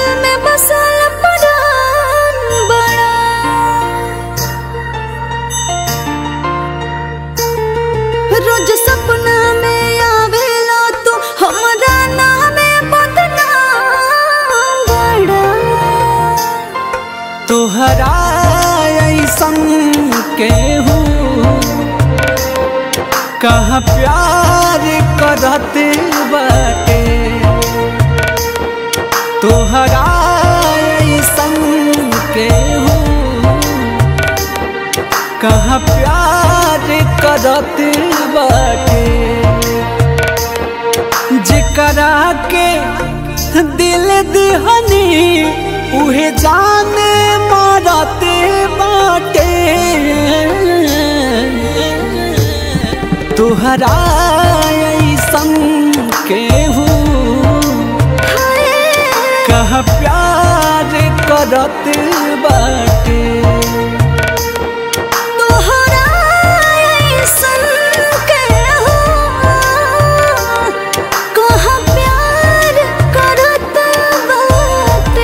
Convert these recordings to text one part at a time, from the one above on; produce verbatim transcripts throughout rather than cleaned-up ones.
में बसल परान बड़ा। रोज सपना में आवेला तू हमरा नामे बदनाम बड़ा। तोहरा ऐसन केहू कहाँ प्यार करत बाटे। तोहरा ऐसन केहू कहाँ प्यार करत बाटे। जेकरा के दिल दिहनी उहे जाने मारत बाटे। तोहरा ऐसन केहू कहाँ प्यार करत बाटे। तोहरा ऐसन केहू कहाँ प्यार करत बाटे।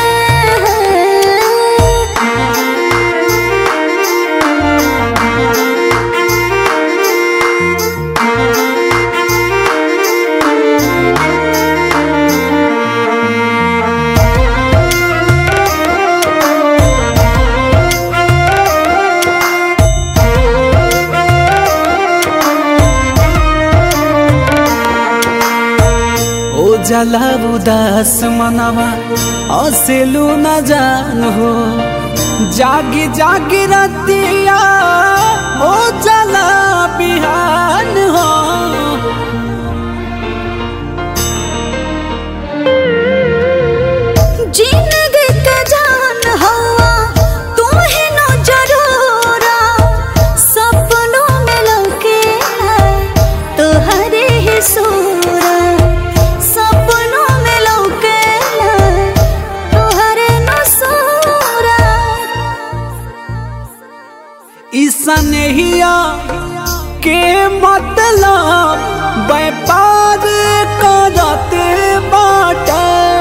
जला उदास मनवा हसेलू न जान हो। जागी जागी रतिया हो जला बिहान हो। जिंदगी के जान हवा तू ही न जरूरा। सपनों में लौके है तोहरे ही सूरा। सपनों में लौके है तोहरे न सूरा। इसनहिया के मतलब व्यापार करत बाटे।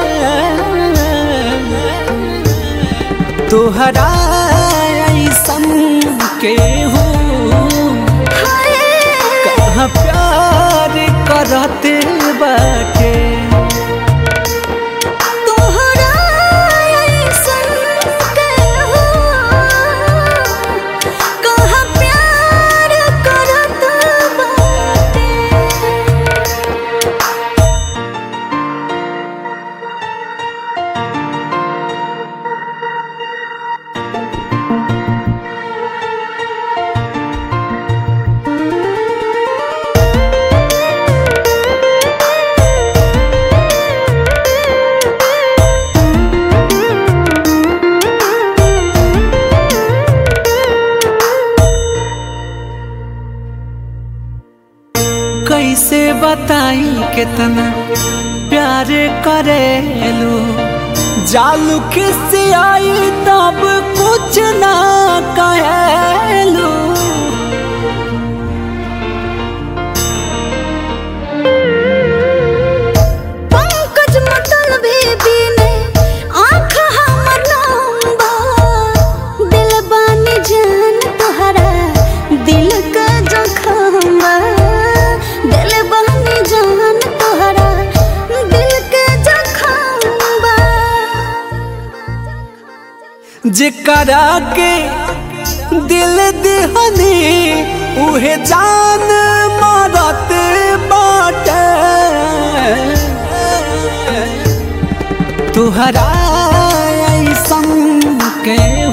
तोहरा ऐसन केहू कहाँ प्यार करत बाटे। तोहरा ऐसन केहू कहाँ प्यार करत बाटे। कैसे बताई कितना प्यार करेलू। जालू किसी आई तब कुछ ना कहेलू। पंकज मतलबी बिने आँख हमर लंबा। दिल बानी जान तोहरा दिल का जखमा। दिल बानी जान तोहरा दिल के जखमा। जेकरा के दिल दिहनी उहे जान मारत बाटे। तोहरा ऐसन के